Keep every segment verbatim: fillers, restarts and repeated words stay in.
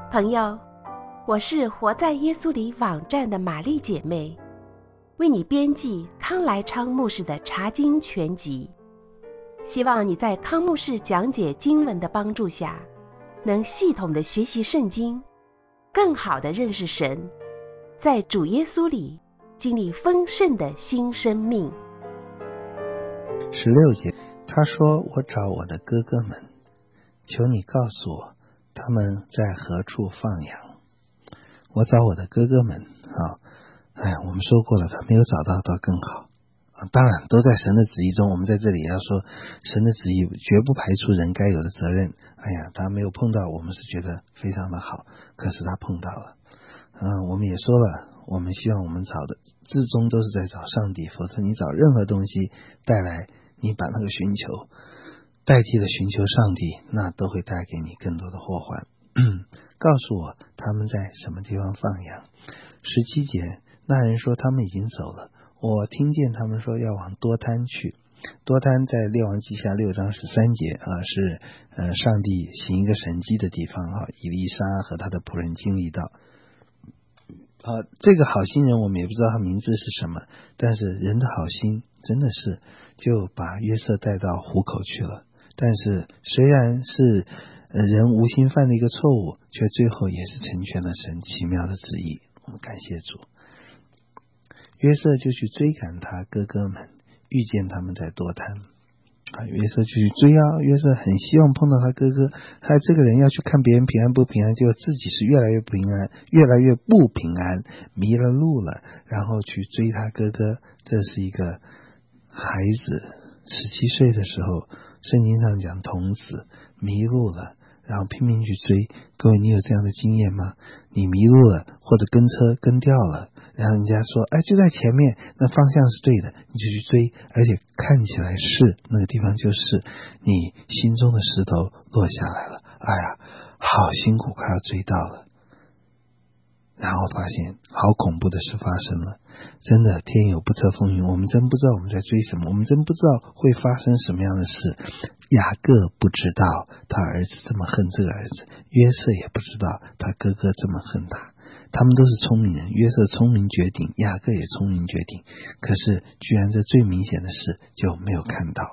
朋友，我是活在耶稣里网站的玛丽姐妹，为你编辑康来昌牧师的查经全集，希望你在康牧师讲解经文的帮助下，能系统的学习圣经，更好的认识神，在主耶稣里经历丰盛的新生命。 十六节，他说：我找我的哥哥们，求你告诉我他们在何处放羊。我找我的哥哥们啊，哎，我们说过了，他没有找到倒更好啊。当然都在神的旨意中，我们在这里要说神的旨意绝不排除人该有的责任。哎呀，他没有碰到，我们是觉得非常的好，可是他碰到了。嗯，我们也说了，我们希望我们找的至终都是在找上帝，否则你找任何东西带来，你把那个寻求代替了寻求上帝，那都会带给你更多的祸患。告诉我他们在什么地方放羊。十七节，那人说他们已经走了，我听见他们说要往多滩去。多滩在列王记下六章十三节啊，是呃上帝行一个神迹的地方啊，以利沙和他的仆人经历到。啊，这个好心人我们也不知道他名字是什么，但是人的好心真的是就把约瑟带到虎口去了。但是虽然是呃人无心犯的一个错误，却最后也是成全了神奇妙的旨意。我们感谢主。约瑟就去追赶他哥哥们，遇见他们在多滩啊，约瑟就去追啊，约瑟很希望碰到他哥哥，他这个人要去看别人平安不平安，结果自己是越来越不平安，越来越不平安，迷了路了，然后去追他哥哥。这是一个孩子十七岁的时候，圣经上讲童子迷路了，然后拼命去追。各位，你有这样的经验吗？你迷路了，或者跟车跟掉了，然后人家说哎，就在前面，那方向是对的，你就去追，而且看起来是那个地方，就是你心中的石头落下来了，哎呀，好辛苦，快要追到了，然后发现好恐怖的事发生了。真的天有不测风云，我们真不知道我们在追什么，我们真不知道会发生什么样的事。雅各不知道他儿子这么恨这个儿子，约瑟也不知道他哥哥这么恨他。他们都是聪明人，约瑟聪明绝顶，雅各也聪明绝顶，可是居然这最明显的事就没有看到。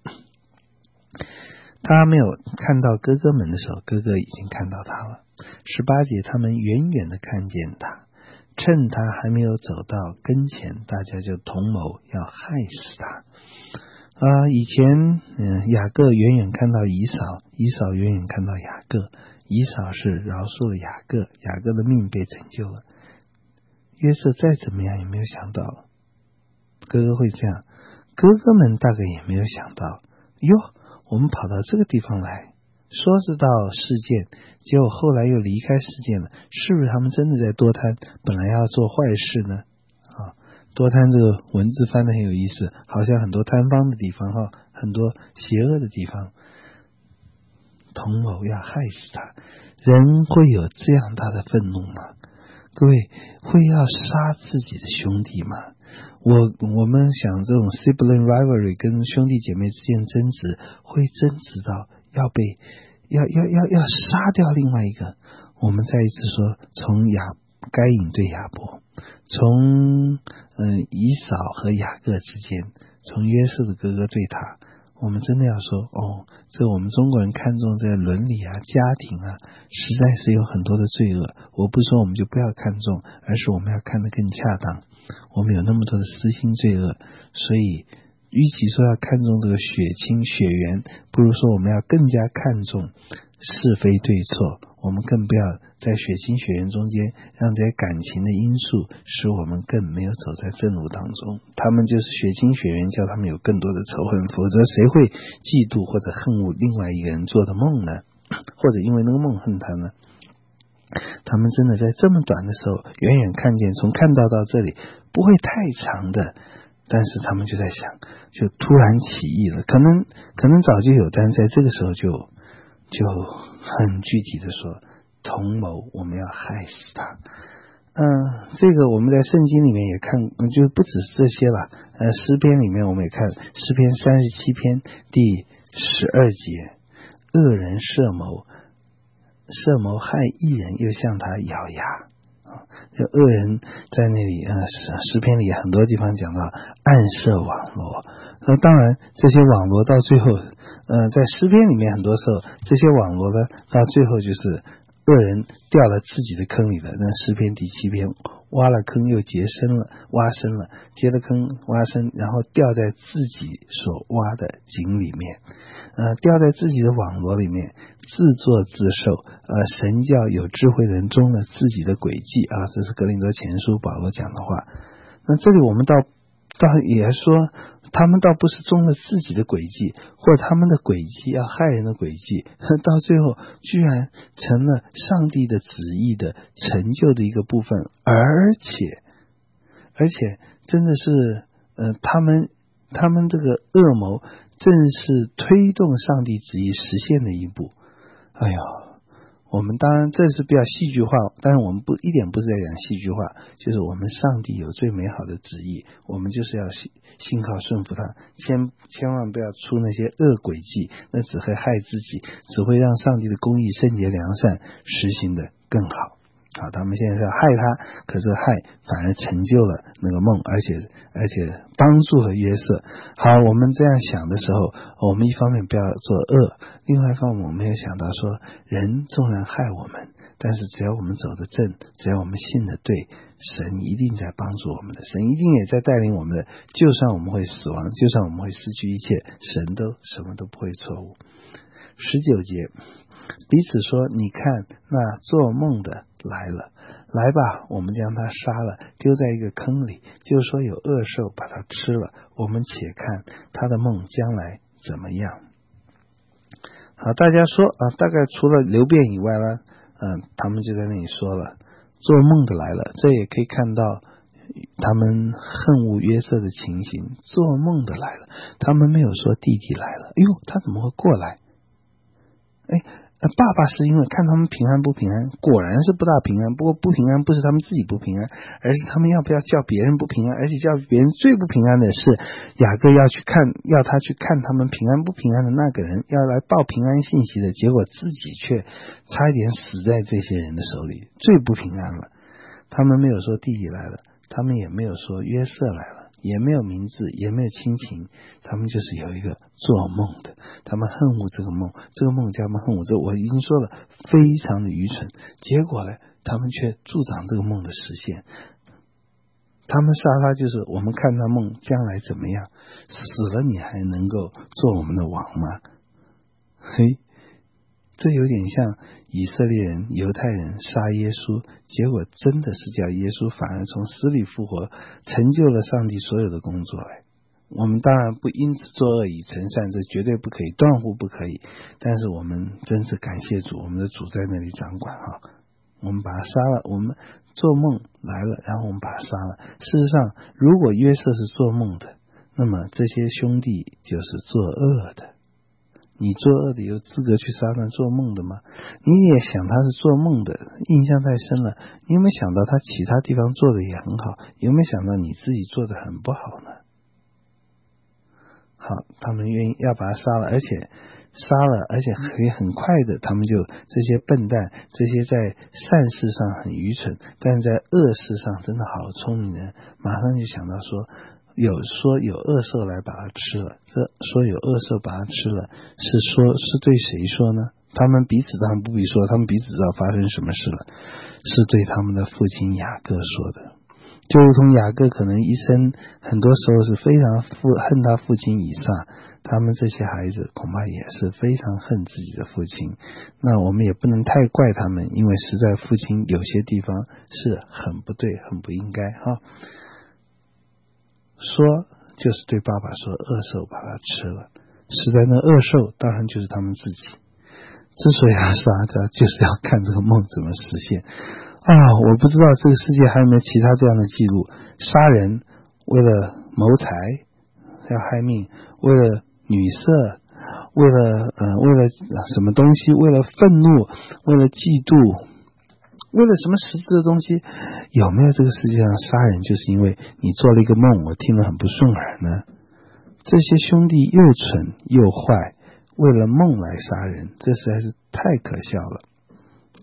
他没有看到哥哥们的时候，哥哥已经看到他了。十八节，他们远远的看见他，趁他还没有走到跟前，大家就同谋要害死他。啊、呃，以前嗯，雅各远远看到以扫，以扫远远看到雅各，以扫是饶恕了雅各，雅各的命被拯救了。约瑟再怎么样也没有想到哥哥会这样，哥哥们大概也没有想到，哟，我们跑到这个地方来，说是到事件，结果后来又离开事件了，是不是他们真的在多滩本来要做坏事呢？啊，多滩这个文字翻得很有意思，好像很多摊方的地方哈，很多邪恶的地方，同谋要害死他。人会有这样大的愤怒吗？各位，会要杀自己的兄弟吗？我我们想这种 sibling rivalry 跟兄弟姐妹之间争执，会争执到要被要要要要杀掉另外一个。我们再一次说，从亚该隐对亚伯，从嗯以扫和雅各之间，从约瑟的哥哥对他，我们真的要说哦，这我们中国人看重这个伦理啊、家庭啊，实在是有很多的罪恶。我不说我们就不要看重，而是我们要看得更恰当。我们有那么多的私心罪恶，所以与其说要看重这个血亲血缘，不如说我们要更加看重是非对错。我们更不要在血亲血缘中间让这些感情的因素使我们更没有走在正路当中。他们就是血亲血缘叫他们有更多的仇恨，否则谁会嫉妒或者恨恶另外一个人做的梦呢？或者因为那个梦恨他呢？他们真的在这么短的时候远远看见，从看到到这里不会太长的，但是他们就在想，就突然起义了，可能可能早就有，但在这个时候就就很具体的说，同谋我们要害死他。嗯，这个我们在圣经里面也看，就不只是这些了。呃，诗篇里面我们也看诗篇三十七篇第十二节，恶人设谋， 设谋害义人，又向他咬牙。这恶人在那里，呃，诗篇里很多地方讲到暗设网罗。那当然，这些网罗到最后，呃，在诗篇里面很多时候，这些网罗呢，到最后就是恶人掉了自己的坑里了。那诗篇第七篇，挖了坑又结深了，挖深了，结了坑挖深，然后掉在自己所挖的井里面，呃，掉在自己的网罗里面，自作自受。呃，神叫有智慧人中了自己的诡计啊，这是哥林多前书保罗讲的话。那这里我们倒倒也说，他们倒不是中了自己的诡计，或者他们的诡计要害人的诡计，到最后居然成了上帝的旨意的成就的一个部分，而且而且真的是呃，他们他们这个恶谋正是推动上帝旨意实现的一步。哎呦，我们当然这是比较戏剧化，但是我们不一点不是在讲戏剧化，就是我们上帝有最美好的旨意，我们就是要信靠顺服他，千千万不要出那些恶诡计，那只会害自己，只会让上帝的公义、圣洁、良善实行的更好。好，他们现在是要害他，可是害反而成就了那个梦，而且而且帮助了约瑟。好，我们这样想的时候，我们一方面不要做恶，另外一方面我们也想到说，人纵然害我们，但是只要我们走得正，只要我们信得对，神一定在帮助我们的，神一定也在带领我们的。就算我们会死亡，就算我们会失去一切，神都什么都不会错误。十九节，彼此说，你看那做梦的来了，来吧，我们将他杀了，丢在一个坑里，就是说有恶兽把他吃了，我们且看他的梦将来怎么样。好，大家说啊，大概除了流辩以外呢，嗯，他们就在那里说了，做梦的来了，这也可以看到他们恨恶约瑟的情形。做梦的来了，他们没有说弟弟来了，哎呦，他怎么会过来？哎，爸爸是因为看他们平安不平安，果然是不大平安。不过不平安不是他们自己不平安，而是他们要不要叫别人不平安，而且叫别人最不平安的是雅各要去看，要他去看他们平安不平安的那个人，要来报平安信息的，结果自己却差一点死在这些人的手里，最不平安了。他们没有说弟弟来了，他们也没有说约瑟来了，也没有名字，也没有亲情，他们就是有一个做梦的，他们恨恶这个梦，这个梦叫他们恨恶，这我已经说了，非常的愚蠢。结果呢，他们却助长这个梦的实现。他们杀他就是我们看他梦将来怎么样，死了你还能够做我们的王吗？嘿，这有点像以色列人、犹太人杀耶稣，结果真的是叫耶稣反而从死里复活，成就了上帝所有的工作。我们当然不因此作恶以成善，这绝对不可以，断乎不可以。但是我们真是感谢主，我们的主在那里掌管啊！我们把他杀了，我们做梦来了，然后我们把他杀了。事实上，如果约瑟是做梦的，那么这些兄弟就是作恶的。你作恶的有资格去杀那做梦的吗？你也想他是做梦的，印象太深了。你有没有想到他其他地方做的也很好？有没有想到你自己做的很不好呢？好，他们愿意要把他杀了，而且杀了，而且可以很快的，他们就这些笨蛋，这些在善事上很愚蠢，但是在恶事上真的好聪明人，马上就想到说，有说有恶兽来把它吃了，这说有恶兽把它吃了，是说是对谁说呢？他们彼此当然不必说，他们彼此知道发生什么事了，是对他们的父亲雅各说的。就如同雅各可能一生很多时候是非常父恨他父亲以撒，他们这些孩子恐怕也是非常恨自己的父亲。那我们也不能太怪他们，因为实在父亲有些地方是很不对，很不应该哈。说就是对爸爸说，恶兽把他吃了，实在那恶兽当然就是他们自己。之所以要杀他，就是要看这个梦怎么实现啊！我不知道这个世界还有没有其他这样的记录，杀人为了谋财要害命，为了女色，为了呃为了什么东西，为了愤怒，为了嫉妒，为了什么实质的东西，有没有这个世界上杀人就是因为你做了一个梦，我听了很不顺耳呢？这些兄弟又蠢又坏，为了梦来杀人，这实在是太可笑了。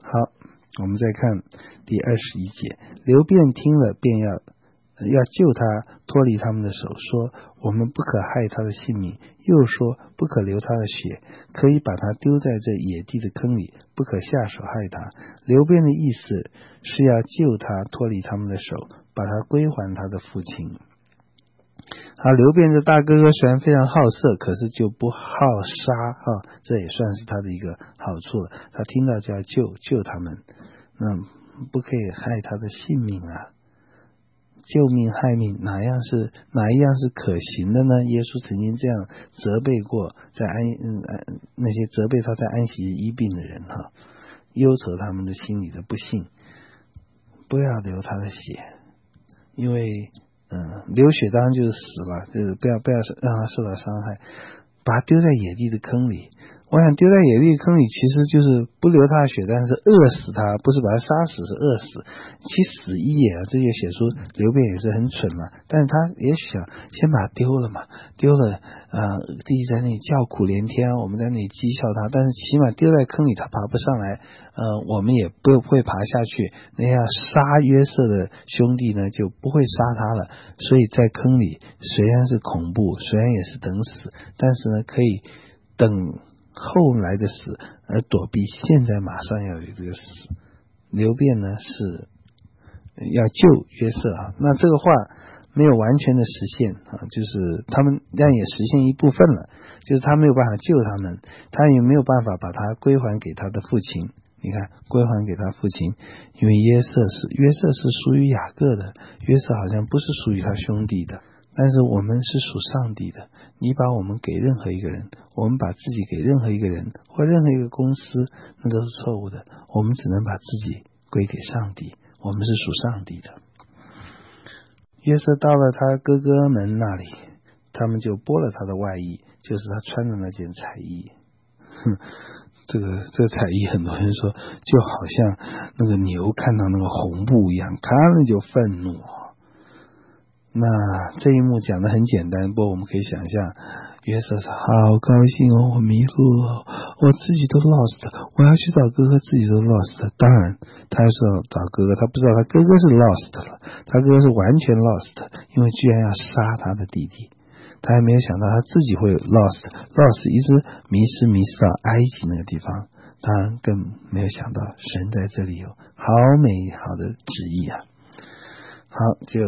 好，我们再看第二十一节，流便听了便要要救他脱离他们的手，说我们不可害他的性命，又说不可流他的血，可以把他丢在这野地的坑里，不可下手害他。流便的意思是要救他脱离他们的手，把他归还他的父亲。好，流便这大哥哥虽然非常好色，可是就不好杀哈，这也算是他的一个好处了。他听到就要救救他们，那不可以害他的性命啊。救命害命，哪样是哪一样是可行的呢？耶稣曾经这样责备过在安嗯那些责备他在安息日医病的人哈，忧愁他们的心里的不幸，不要流他的血，因为嗯流血当然就是死了，就是不要不要让他受到伤害，把他丢在野地的坑里。我想丢在野地坑里其实就是不流他的血，但是饿死他，不是把他杀死，是饿死，其死一也啊，这就写出流便也是很蠢嘛，但是他也许想先把他丢了嘛，丢了呃，弟弟在那里叫苦连天，我们在那里讥笑他，但是起码丢在坑里他爬不上来，呃，我们也不会爬下去，那样杀约瑟的兄弟呢就不会杀他了，所以在坑里虽然是恐怖，虽然也是等死，但是呢可以等后来的死而躲避现在马上要有这个死。流便呢是要救约瑟啊，那这个话没有完全的实现啊，就是他们但也实现一部分了，就是他没有办法救他们，他也没有办法把他归还给他的父亲。你看归还给他父亲，因为约瑟是约瑟是属于雅各的，约瑟好像不是属于他兄弟的，但是我们是属上帝的，你把我们给任何一个人，我们把自己给任何一个人或任何一个公司，那都是错误的，我们只能把自己归给上帝，我们是属上帝的。约瑟到了他哥哥们那里，他们就剥了他的外衣，就是他穿的那件彩衣。哼，这个这个彩衣很多人说就好像那个牛看到那个红布一样，看了就愤怒。那这一幕讲得很简单，不过我们可以想象约瑟是好高兴哦，我迷路了，我自己都 lost， 我要去找哥哥，自己都 lost。 当然他要是找哥哥，他不知道他哥哥是 lost 了，他哥哥是完全 lost， 因为居然要杀他的弟弟，他还没有想到他自己会 lost lost 一直迷失迷失到埃及那个地方，当然更没有想到神在这里有好美好的旨意啊。好，就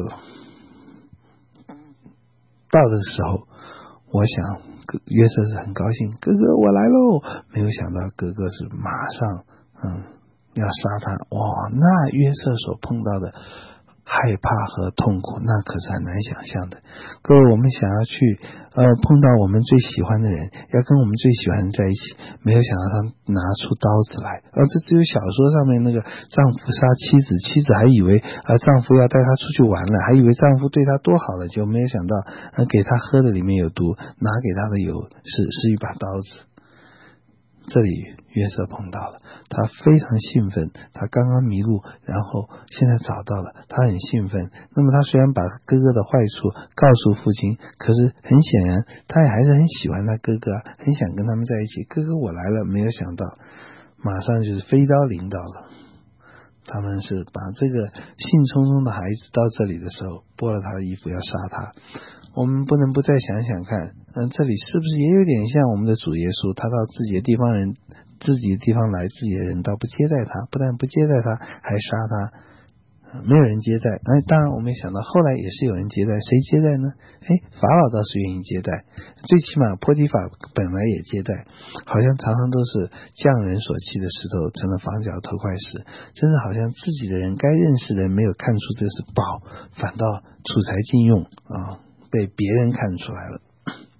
到的时候，我想约瑟是很高兴，哥哥我来喽，没有想到哥哥是马上嗯要杀他。哇，那约瑟所碰到的害怕和痛苦，那可是很难想象的。各位，我们想要去呃碰到我们最喜欢的人，要跟我们最喜欢的人在一起，没有想到他拿出刀子来，而这只有小说上面那个丈夫杀妻子，妻子还以为呃丈夫要带她出去玩了，还以为丈夫对她多好了，就没有想到呃给她喝的里面有毒，拿给她的有是是一把刀子。这里约瑟碰到了，他非常兴奋，他刚刚迷路，然后现在找到了，他很兴奋。那么他虽然把哥哥的坏处告诉父亲，可是很显然他也还是很喜欢他哥哥，很想跟他们在一起。哥哥我来了，没有想到马上就是飞刀领导了。他们是把这个兴冲冲的孩子到这里的时候剥了他的衣服要杀他。我们不能不再想想看，嗯，这里是不是也有点像我们的主耶稣，他到自己的地方人自己的地方来，自己的人倒不接待他，不但不接待他，还杀他。没有人接待，哎，当然我们也想到后来也是有人接待，谁接待呢？哎，法老倒是愿意接待，最起码波提法本来也接待，好像常常都是匠人所弃的石头成了房角头块石，真是好像自己的人该认识的人没有看出这是宝，反倒储财禁用啊，被别人看出来了。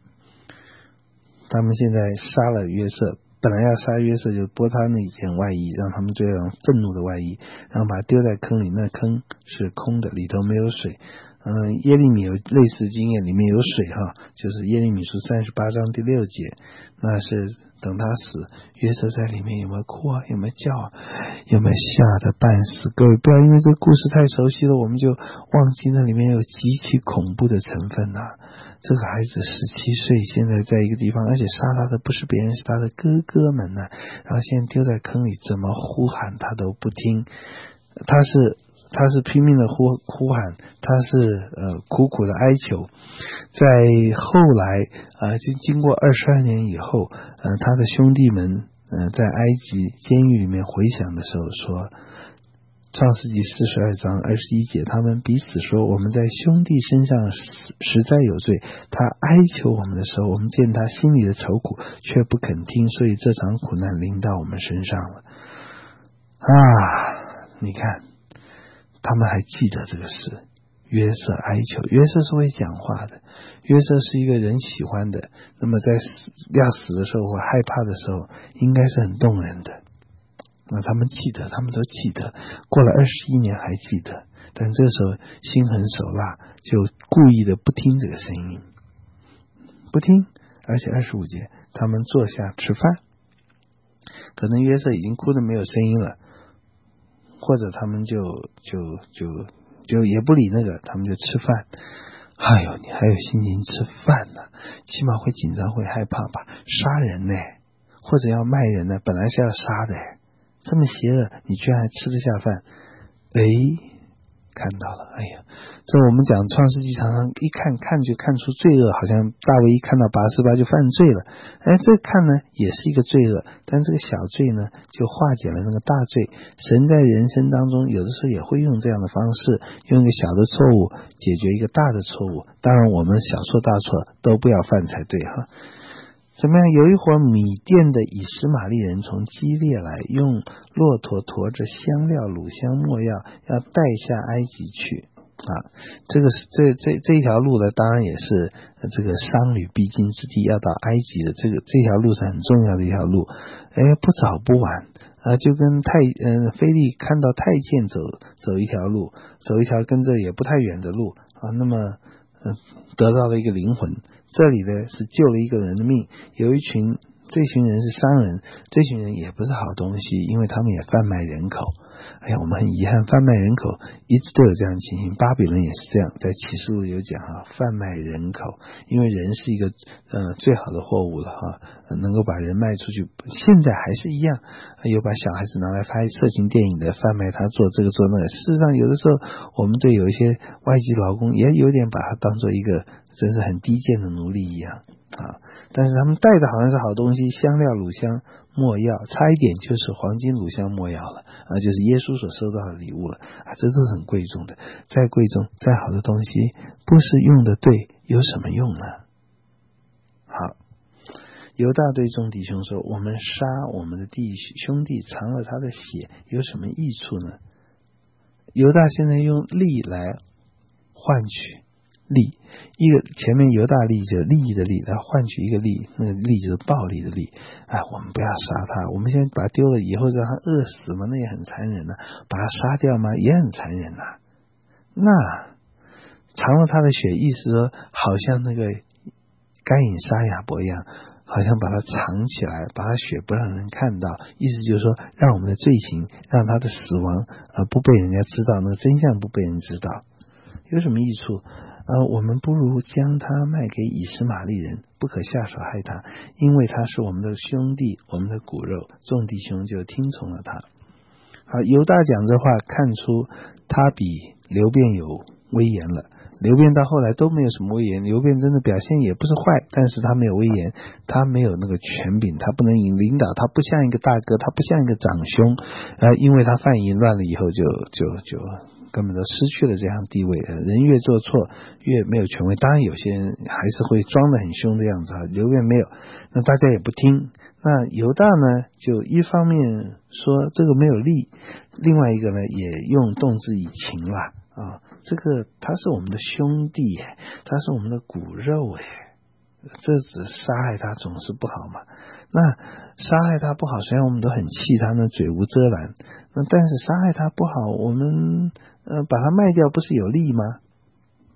他们现在杀了约瑟，本来要杀约瑟就剥他那件外衣，让他们这样愤怒的外衣，然后把他丢在坑里，那坑是空的，里头没有水。嗯，耶利米有类似经验，里面有水哈，就是耶利米书三十八章第六节，那是等他死，约瑟在里面有没有哭啊？有没有叫啊？有没有吓得半死？各位不要因为这个故事太熟悉了，我们就忘记那里面有极其恐怖的成分啊！这个孩子十七岁，现在在一个地方，而且杀他的不是别人，是他的哥哥们呢、啊。然后现在丢在坑里，怎么呼喊他都不听。他是他是拼命的呼呼喊，他是呃苦苦的哀求。在后来呃经经过二十二年以后，呃他的兄弟们呃在埃及监狱里面回想的时候说，创世纪四十二章二十一节，他们彼此说，我们在兄弟身上实在有罪，他哀求我们的时候，我们见他心里的愁苦，却不肯听，所以这场苦难临到我们身上了啊！你看他们还记得这个事，约瑟哀求，约瑟是会讲话的，约瑟是一个人喜欢的，那么在死要死的时候或害怕的时候，应该是很动人的。那他们记得，他们都记得，过了二十一年还记得，但这时候心狠手辣，就故意的不听这个声音，不听。而且二十五节，他们坐下吃饭，可能约瑟已经哭得没有声音了，或者他们就就就就也不理那个，他们就吃饭。哎呦，你还有心情吃饭呢？起码会紧张，会害怕吧？杀人呢，或者要卖人呢，本来是要杀的，这么邪恶，你居然还吃得下饭？哎，看到了，哎呀，这我们讲创世纪常常一看看就看出罪恶，好像大卫一看到拔示巴就犯罪了。哎，这看呢也是一个罪恶，但这个小罪呢就化解了那个大罪。神在人生当中有的时候也会用这样的方式，用一个小的错误解决一个大的错误。当然我们小错大错都不要犯才对哈。怎么样？有一会儿，米甸的以实玛利人从基列来，用骆驼驮着香料、乳香、没药，要带下埃及去啊。这个是这这这一条路呢，当然也是这个商旅必经之地，要到埃及的这个这条路是很重要的一条路。哎，不早不晚啊，就跟太嗯、呃、菲利看到太监走走一条路，走一条跟这也不太远的路啊，那么嗯、呃、得到了一个灵魂。这里呢是救了一个人的命，有一群这群人是商人，这群人也不是好东西，因为他们也贩卖人口。哎呀，我们很遗憾，贩卖人口一直都有这样的情形，巴比伦也是这样，在启示录有讲啊，贩卖人口，因为人是一个呃最好的货物了哈、呃，能够把人卖出去，现在还是一样，有把小孩子拿来拍色情电影的，贩卖他做这个做那个。事实上，有的时候我们对有一些外籍劳工也有点把他当做一个真是很低贱的奴隶一样啊，但是他们带的好像是好东西，香料、乳香、没药，差一点就是黄金、乳香、没药了啊，就是耶稣所收到的礼物了啊，这都是很贵重的。再贵重、再好的东西，不是用的对，有什么用呢？好，犹大对众弟兄说：“我们杀我们的弟兄弟，尝了他的血，有什么益处呢？”犹大现在用利来换取利，一个前面犹大利就是利益的利，来换取一个利，那个利就是暴力的利。哎，我们不要杀他，我们现在把他丢了以后让他饿死嘛，那也很残忍呐、啊；把他杀掉嘛，也很残忍呐、啊。那尝了他的血，意思说好像那个该隐杀亚伯一样，好像把他藏起来，把他血不让人看到，意思就是说让我们的罪行，让他的死亡呃不被人家知道，那个真相不被人知道，有什么益处？呃，我们不如将他卖给以实玛利人，不可下手害他，因为他是我们的兄弟，我们的骨肉。众弟兄就听从了他。好，犹大讲这话，看出他比流便有威严了。流便到后来都没有什么威严，流便真的表现也不是坏，但是他没有威严，他没有那个权柄，他不能引领导，他不像一个大哥，他不像一个长兄，呃，因为他犯淫乱了以后就就就根本都失去了这样地位。人越做错越没有权威，当然有些人还是会装得很凶的样子啊，流便没有，那大家也不听。那犹大呢，就一方面说这个没有利，另外一个呢也用动之以情啦啊。这个他是我们的兄弟耶，他是我们的骨肉耶，这只杀害他总是不好嘛。那杀害他不好，虽然我们都很气他呢，嘴无遮拦，那但是杀害他不好，我们呃把他卖掉不是有利吗？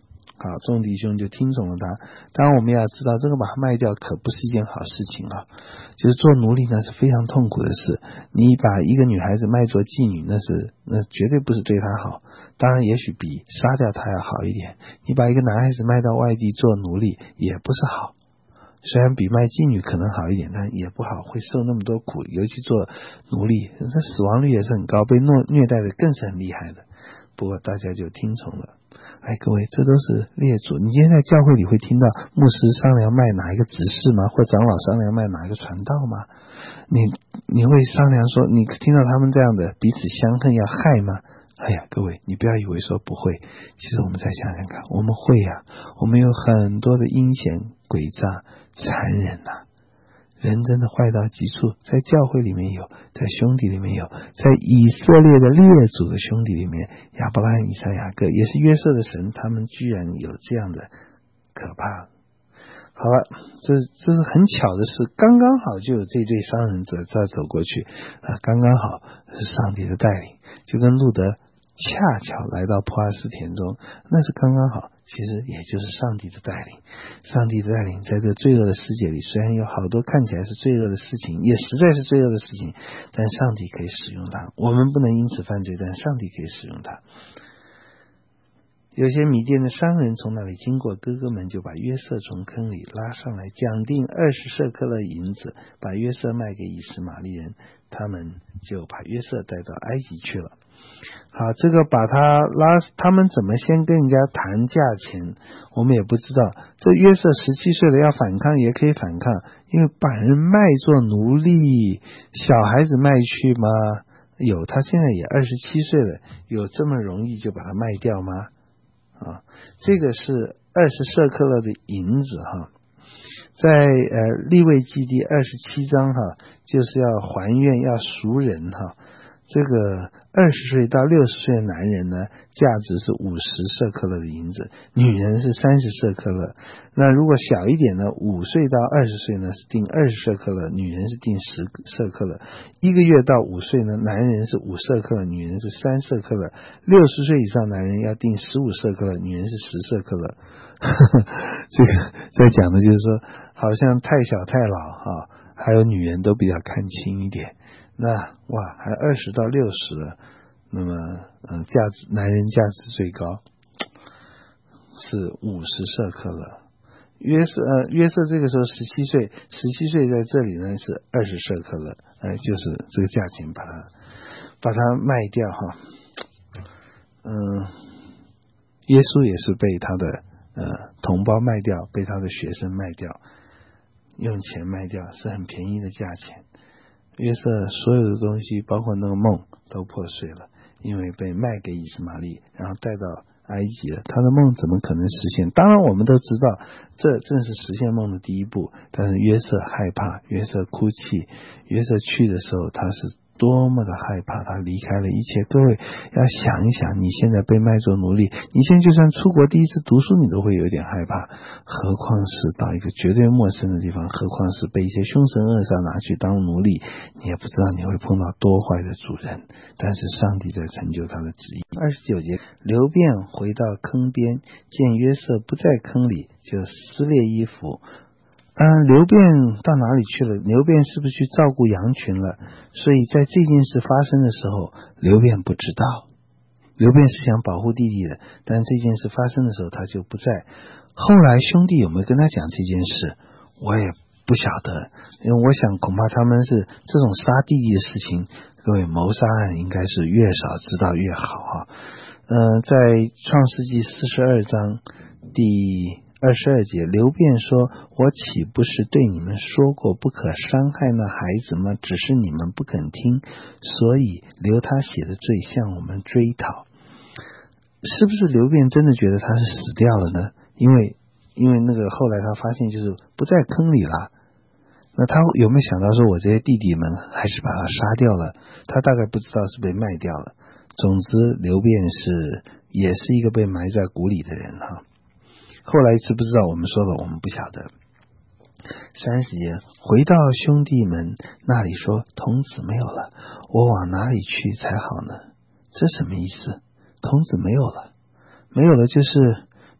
好，众弟兄就听从了他。当然我们要知道，这个把他卖掉可不是一件好事情啊。就是做奴隶呢是非常痛苦的事，你把一个女孩子卖做妓女，那是那绝对不是对她好，当然也许比杀掉她要好一点。你把一个男孩子卖到外地做奴隶也不是好，虽然比卖妓女可能好一点，但也不好，会受那么多苦，尤其做奴隶，这死亡率也是很高，被虐虐待的更是很厉害的。不过大家就听从了。哎，各位，这都是列祖。你今天在教会里会听到牧师商量卖哪一个执事吗？或长老商量卖哪一个传道吗？你你会商量说，你听到他们这样的彼此相恨要害吗？哎呀，各位，你不要以为说不会，其实我们再想想看，我们会呀、啊，我们有很多的阴险诡诈残忍啊，人真的坏到极处，在教会里面有，在兄弟里面有，在以色列的列祖的兄弟里面，亚伯拉罕、以撒、雅各也是约瑟的神，他们居然有这样的可怕。好了，这这是很巧的事，刚刚好就有这对商人者这走过去，啊，刚刚好是上帝的带领，就跟路德恰巧来到波阿斯田中，那是刚刚好，其实也就是上帝的带领。上帝的带领在这罪恶的世界里，虽然有好多看起来是罪恶的事情，也实在是罪恶的事情，但上帝可以使用它，我们不能因此犯罪，但上帝可以使用它。有些米甸的商人从那里经过，哥哥们就把约瑟从坑里拉上来，讲定二十舍克勒银子，把约瑟卖给以实玛利人，他们就把约瑟带到埃及去了。好，这个把他拉，他们怎么先跟人家谈价钱，我们也不知道。这约瑟十七岁了，要反抗也可以反抗，因为把人卖做奴隶，小孩子卖去吗？有，他现在也二十七岁了，有这么容易就把他卖掉吗？啊，这个是二十舍克勒的银子哈，在呃利未记第二十七章哈，就是要还愿要赎人哈。这个二十岁到六十岁的男人呢，价值是五十舍克勒的银子，女人是三十舍克勒。那如果小一点呢，五岁到二十岁呢是定二十舍克勒，女人是定十舍克勒。一个月到五岁呢，男人是五舍克勒，女人是三舍克勒。六十岁以上男人要定十五舍克勒，女人是十舍克勒。这个在讲的就是说，好像太小太老哈，还有女人都比较看轻一点。那哇，还二十到六十了，那么嗯、呃，价值男人价值最高是五十舍克勒。约瑟呃约瑟这个时候十七岁，十七岁在这里呢是二十舍克勒，呃，就是这个价钱把它把它卖掉哈。嗯，耶稣也是被他的呃同胞卖掉，被他的学生卖掉，用钱卖掉，是很便宜的价钱。约瑟所有的东西包括那个梦都破碎了，因为被卖给以实玛利，然后带到埃及了，他的梦怎么可能实现？当然我们都知道这正是实现梦的第一步，但是约瑟害怕，约瑟哭泣，约瑟去的时候他是多么的害怕，他离开了一切。各位要想一想，你现在被卖做奴隶，你现在就算出国第一次读书你都会有点害怕，何况是到一个绝对陌生的地方，何况是被一些凶神恶煞拿去当奴隶，你也不知道你会碰到多坏的主人，但是上帝在成就他的旨意。二十九节，流便回到坑边，见约瑟不在坑里，就撕裂衣服。嗯，流便到哪里去了？流便是不是去照顾羊群了？所以在这件事发生的时候，流便不知道。流便是想保护弟弟的，但这件事发生的时候他就不在。后来兄弟有没有跟他讲这件事，我也不晓得，因为我想恐怕他们是这种杀弟弟的事情，各位谋杀案应该是越少知道越好啊。呃，在创世纪四十二章第二十二节，流便说，我岂不是对你们说过不可伤害那孩子吗？只是你们不肯听，所以流他血的罪向我们追讨。是不是流便真的觉得他是死掉了呢？因为因为那个后来他发现就是不在坑里了，那他有没有想到说我这些弟弟们还是把他杀掉了？他大概不知道是被卖掉了。总之流便是也是一个被埋在谷里的人哈。后来知不知道我们说了，我们不晓得。三十节，回到兄弟们那里说，童子没有了，我往哪里去才好呢？这什么意思？童子没有了，没有了就是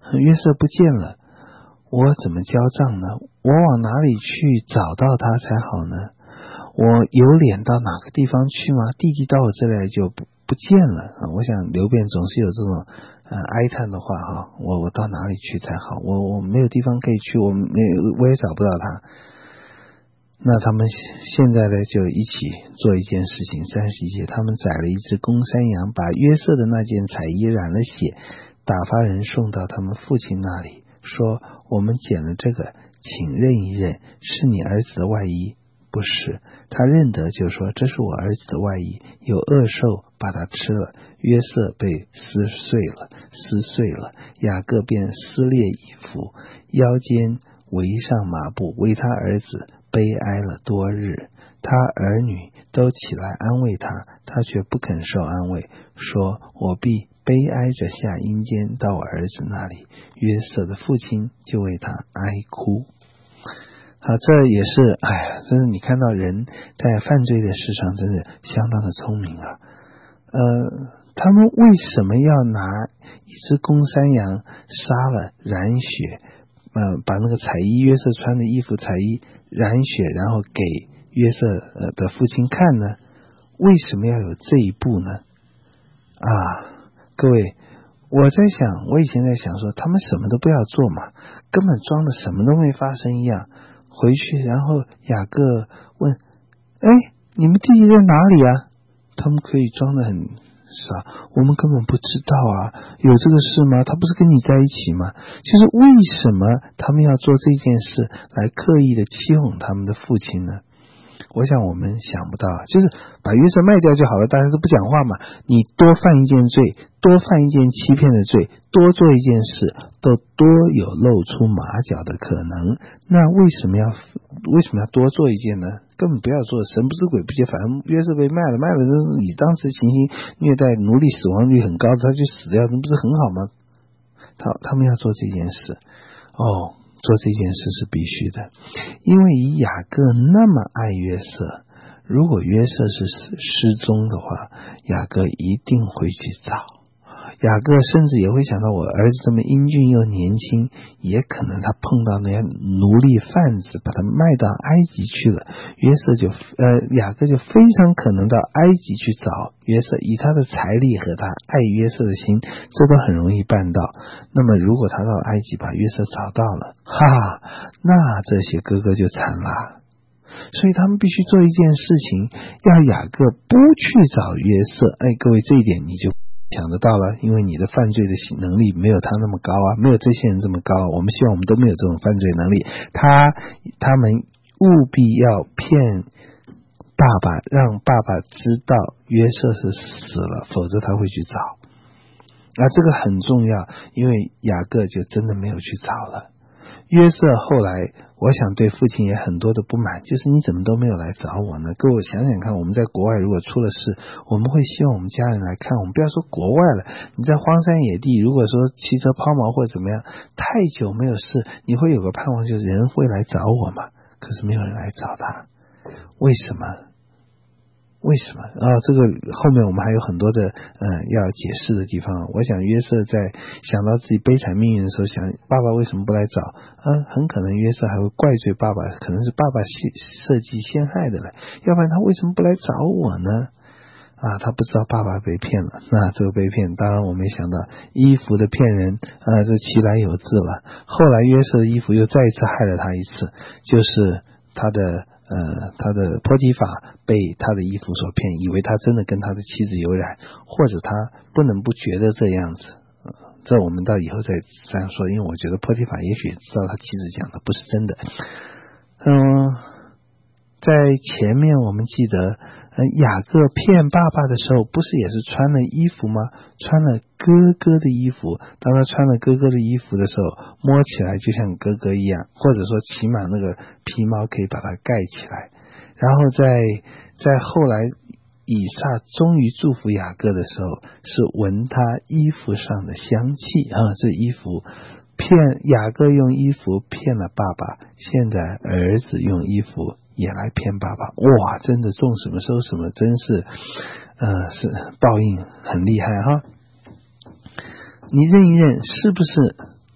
约瑟不见了，我怎么交账呢？我往哪里去找到他才好呢？我有脸到哪个地方去吗？弟弟到我这里就不不见了啊！我想刘辩总是有这种呃哀叹的话哈，我我到哪里去才好？我我没有地方可以去，我没有我也找不到他。那他们现在呢就一起做一件事情，三十一节，他们宰了一只公山羊，把约瑟的那件彩衣染了血，打发人送到他们父亲那里，说我们捡了这个，请认一认，是你儿子的外衣。不是，他认得就说这是我儿子的外衣，有恶兽把它吃了。约瑟被撕碎了撕碎了，雅各便撕裂衣服，腰间围上麻布，为他儿子悲哀了多日。他儿女都起来安慰他，他却不肯受安慰，说我必悲哀着下阴间到我儿子那里。约瑟的父亲就为他哀哭。好，这也是，哎呀，真是你看到人在犯罪的事上真是相当的聪明啊。呃，他们为什么要拿一只公山羊杀了染血，呃，把那个彩衣约瑟穿的衣服彩衣染血，然后给约瑟呃的父亲看呢？为什么要有这一步呢？啊，各位，我在想，我以前在想说，他们什么都不要做嘛，根本装的什么都没发生一样。回去，然后雅各问：哎，你们弟弟在哪里啊？他们可以装得很傻，我们根本不知道啊，有这个事吗？他不是跟你在一起吗？就是为什么他们要做这件事来刻意的欺哄他们的父亲呢？我想我们想不到，就是把约瑟卖掉就好了，大家都不讲话嘛。你多犯一件罪，多犯一件欺骗的罪，多做一件事，都多有露出马脚的可能。那为什么要为什么要多做一件呢？根本不要做，神不知鬼不觉，反正约瑟被卖了，卖了就是以当时情形虐待奴隶死亡率很高，他就死掉，那不是很好吗？他他们要做这件事，哦。做这件事是必须的，因为以雅各那么爱约瑟，如果约瑟是失踪的话，雅各一定会去找。雅各甚至也会想到，我儿子这么英俊又年轻，也可能他碰到那些奴隶贩子，把他卖到埃及去了。约瑟就呃，雅各就非常可能到埃及去找约瑟，以他的财力和他爱约瑟的心，这都很容易办到。那么如果他到埃及把约瑟找到了，哈，那这些哥哥就惨了。所以他们必须做一件事情，要雅各不去找约瑟。哎，各位，这一点你就想得到了，因为你的犯罪的能力没有他那么高啊，没有这些人这么高。我们希望我们都没有这种犯罪能力。他他们务必要骗爸爸，让爸爸知道约瑟是死了，否则他会去找。那这个很重要，因为雅各就真的没有去找了。约瑟后来我想对父亲也很多的不满，就是你怎么都没有来找我呢？各位想想看，我们在国外如果出了事，我们会希望我们家人来看，我们不要说国外了，你在荒山野地，如果说汽车抛锚或者怎么样，太久没有事，你会有个盼望，就是人会来找我嘛。可是没有人来找他，为什么？为什么啊？这个后面我们还有很多的呃要解释的地方。我想约瑟在想到自己悲惨命运的时候，想爸爸为什么不来找啊？很可能约瑟还会怪罪爸爸，可能是爸爸设计陷害的了，要不然他为什么不来找我呢？啊，他不知道爸爸被骗了。那这个被骗，当然我没想到衣服的骗人啊，这其来有自了。后来约瑟的衣服又再一次害了他一次，就是他的呃，他的波提法被他的衣服所骗，以为他真的跟他的妻子有染，或者他不能不觉得这样子。呃、这我们到以后再这样说，因为我觉得波提法也许知道他妻子讲的不是真的。嗯，在前面我们记得呃，雅各骗爸爸的时候，不是也是穿了衣服吗？穿了哥哥的衣服。当他穿了哥哥的衣服的时候，摸起来就像哥哥一样，或者说起码那个皮毛可以把它盖起来。然后在在后来以撒终于祝福雅各的时候，是闻他衣服上的香气啊，这衣服骗雅各用衣服骗了爸爸，现在儿子用衣服也来骗爸爸。哇，真的种什么收什么，真是呃是报应很厉害哈。你认一认，是不是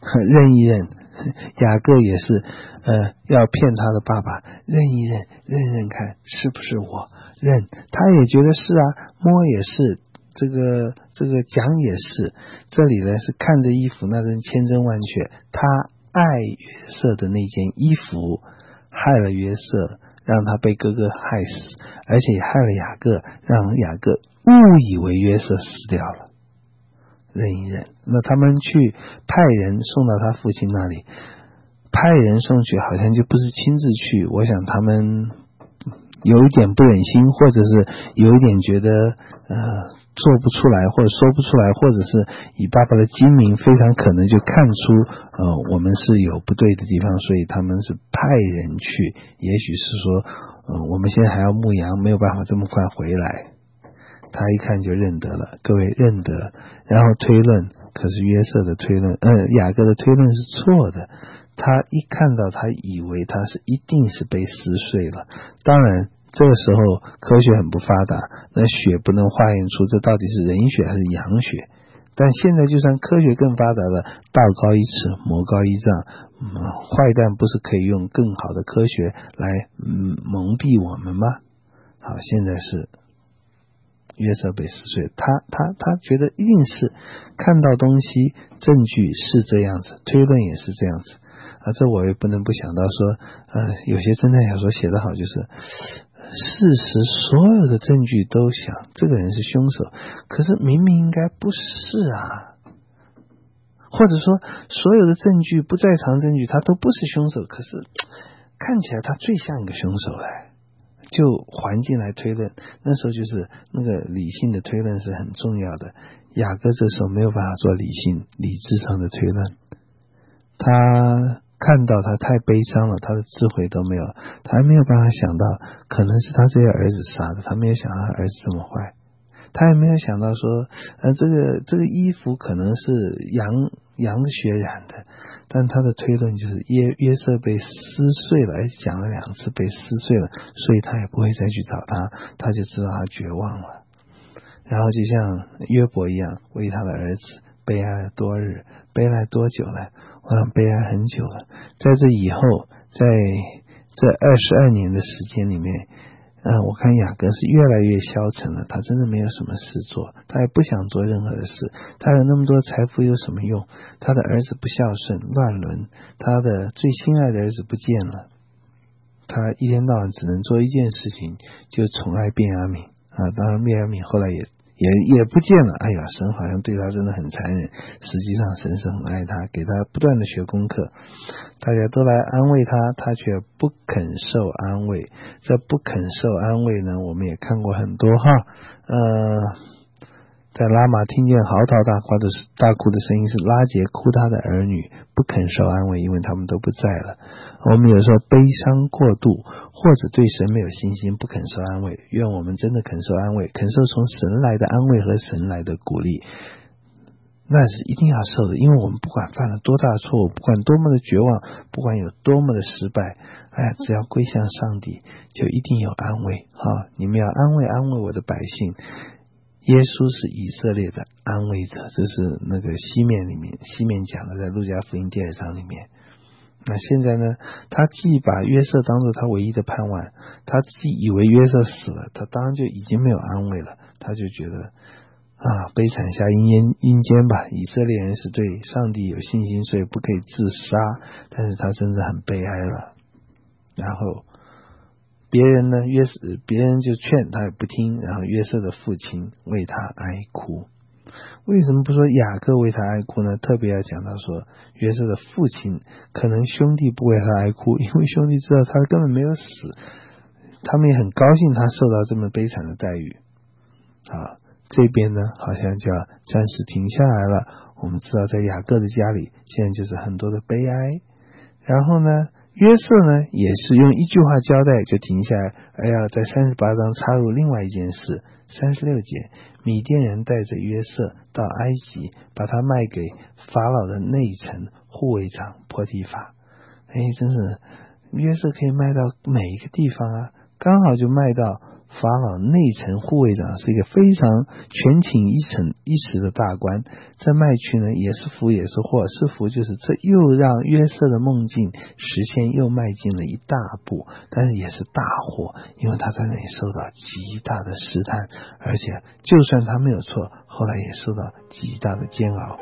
认一认。雅各也是呃，要骗他的爸爸，认一认，认认看是不是我，认，他也觉得是啊，摸也是，这个这个讲也是。这里呢是看着衣服，那真千真万确，他爱约瑟的那件衣服害了约瑟，让他被哥哥害死，而且也害了雅各，让雅各误以为约瑟死掉了。认一认，那他们去派人送到他父亲那里，派人送去好像就不是亲自去，我想他们有一点不忍心，或者是有一点觉得呃做不出来，或者说不出来，或者是以爸爸的精明非常可能就看出呃我们是有不对的地方，所以他们是派人去，也许是说呃我们现在还要牧羊，没有办法这么快回来。他一看就认得了，各位认得，然后推论，可是约瑟的推论呃雅各的推论是错的。他一看到，他以为他是一定是被撕碎了。当然这个时候科学很不发达，那血不能化验出这到底是人血还是羊血。但现在就算科学更发达了，道高一尺魔高一丈，嗯，坏蛋不是可以用更好的科学来嗯蒙蔽我们吗？好，现在是约瑟被撕碎，他他他觉得一定是看到东西，证据是这样子，推论也是这样子啊。这我也不能不想到说，呃，有些侦探小说写得好，就是事实所有的证据都想这个人是凶手，可是明明应该不是啊，或者说所有的证据不在场证据他都不是凶手，可是看起来他最像一个凶手来。就环境来推论，那时候就是那个理性的推论是很重要的。雅各这时候没有办法做理性理智上的推论，他看到他太悲伤了，他的智慧都没有，他还没有办法想到可能是他这些儿子杀的，他没有想到他儿子这么坏，他也没有想到说呃，这个这个衣服可能是羊羊的血染的，但他的推论就是约约瑟被撕碎了，而且讲了两次被撕碎了，所以他也不会再去找他，他就知道他绝望了。然后就像约伯一样，为他的儿子悲哀了多日，悲哀多久了？我想悲哀很久了。在这以后，在这二十二年的时间里面，嗯，我看雅各是越来越消沉了，他真的没有什么事做，他也不想做任何的事，他有那么多财富有什么用？他的儿子不孝顺乱伦，他的最心爱的儿子不见了，他一天到晚只能做一件事情，就宠爱便雅悯啊。当然便雅悯后来也也也不见了，哎呀，神好像对他真的很残忍，实际上神是很爱他，给他不断的学功课，大家都来安慰他，他却不肯受安慰。这不肯受安慰呢，我们也看过很多哈，呃，在拉玛听见嚎啕大哭的大哭的声音，是拉结哭他的儿女，不肯受安慰，因为他们都不在了。我们有时候悲伤过度，或者对神没有信心，不肯受安慰。愿我们真的肯受安慰，肯受从神来的安慰和神来的鼓励，那是一定要受的。因为我们不管犯了多大的错误，不管多么的绝望，不管有多么的失败，哎呀，只要归向上帝，就一定有安慰。哈，你们要安慰安慰我的百姓。耶稣是以色列的安慰者，这是那个西面里面西面讲的，在路加福音第二章里面。那现在呢，他既把约瑟当作他唯一的盼望，他既以为约瑟死了，他当然就已经没有安慰了，他就觉得啊，悲惨下阴间阴间吧。以色列人是对上帝有信心，所以不可以自杀，但是他真的很悲哀了。然后别人呢，约瑟别人就劝他也不听，然后约瑟的父亲为他哀哭。为什么不说雅各为他哀哭呢？特别要讲到说约瑟的父亲，可能兄弟不为他哀哭，因为兄弟知道他根本没有死，他们也很高兴他受到这么悲惨的待遇啊。这边呢好像就要暂时停下来了。我们知道在雅各的家里现在就是很多的悲哀，然后呢约瑟呢也是用一句话交代就停下来，而要在三十八章插入另外一件事。三十六节，米甸人带着约瑟到埃及，把他卖给法老的内臣护卫长波提法。哎，真是约瑟可以卖到每一个地方啊，刚好就卖到法老内臣护卫长是一个非常权倾一城一时的大官，这麦去呢也是福也是祸，是福就是这又让约瑟的梦境实现又迈进了一大步，但是也是大祸，因为他在那里受到极大的试探，而且就算他没有错，后来也受到极大的煎熬。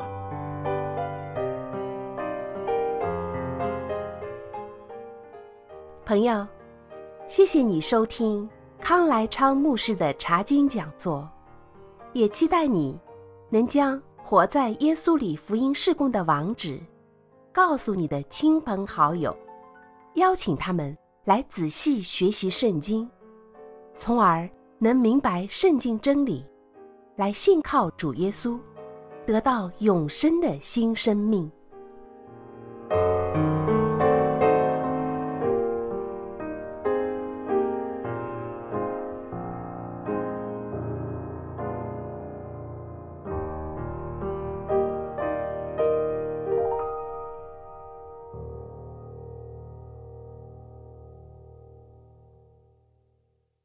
朋友，谢谢你收听康来昌牧师的查经讲座，也期待你能将活在耶稣里福音事工的网址告诉你的亲朋好友，邀请他们来仔细学习圣经，从而能明白圣经真理，来信靠主耶稣，得到永生的新生命。